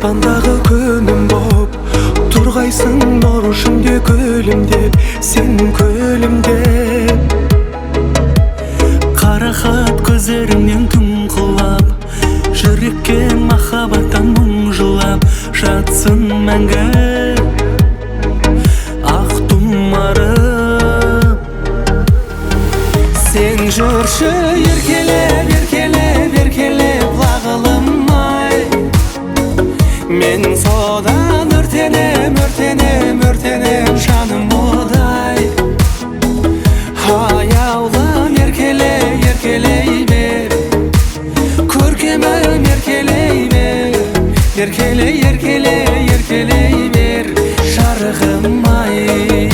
аспандағы күнім боп тұрғайсың нұр ішінде күлімдеп, сен күлімдеп. Қарақат көздеріңнен күн құлап, жүрекке махаббаттан мұң жылап жатсын мәңгі ақ тұмарым. Сен жүрші еркелеп, еркелеп, еркелеп лағылым-ай. Мен содан өртенем, өртенем, өртенем жаным одай. Аяулым еркелей, еркелей бер, көркемім еркелей бер, еркелей, еркелей, еркелей бер жарығым-ай.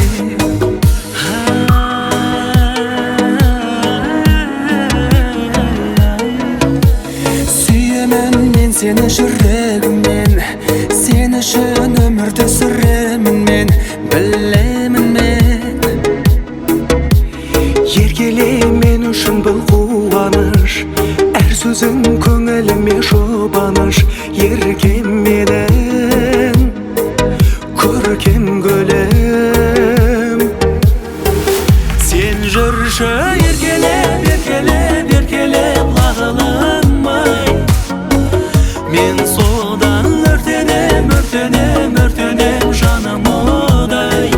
Сүйемін мен сені жүрегіммен, сен үшін өмірді сүремін мен, білемін мен. Еркелей мен үшін бұл қуаныш, әр сөзің көңіліме жұбаныш. Еркем менің көркем гүлім. Сен жүрші еркелеп, еркелеп, еркелеп лағылым-ай. Мен содан өртенем, өртенем, өртенем жаным одай.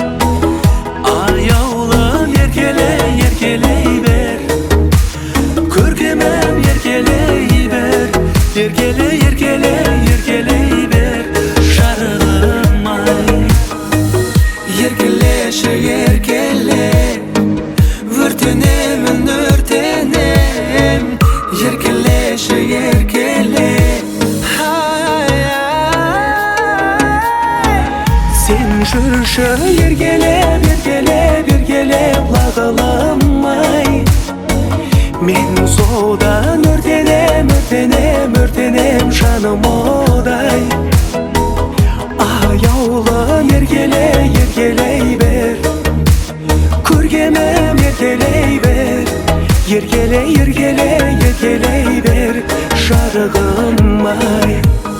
Аяулым еркелей, еркелей бер, көркемім еркелей бер, еркелей, еркелей, еркелей бер жарығым-ай. Еркелеші еркеле, өртенемін, өртенем, еркелеші еркеле. Сен жүрші еркелеп, еркелеп, еркелеп лағылым-ай. Мен содан өртенем, өртенем, өртенем жаным одай. Аяулым еркелей, еркелей бер, көркемім еркелей бер, еркелей, еркелей, еркелей бер жарығым-ай.